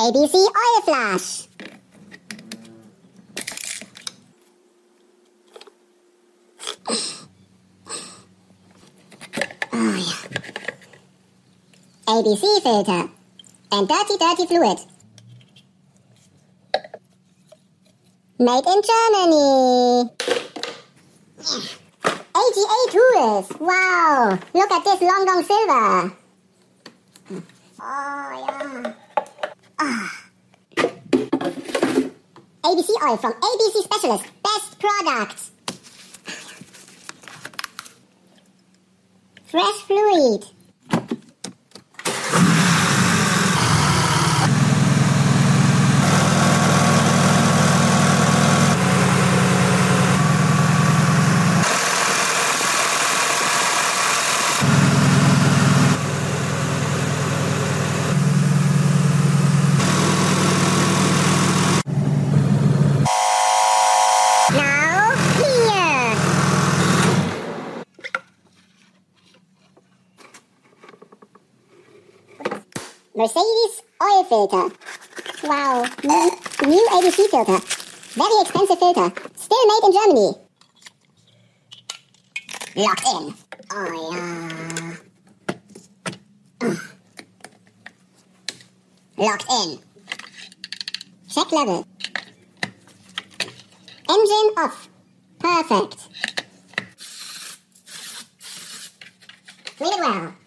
ABC Oil Flash. Oh, yeah. ABC filter. And dirty fluid. Made in Germany. AGA tools. Wow. Look at this long silver. Oh, yeah. ABC oil from ABC Specialist. Best product. Fresh fluid. Mercedes oil filter. Wow, new ABC filter. Very expensive filter. Still made in Germany. Locked in. Oh yeah. Locked in. Check level. Engine off. Perfect. Read it well.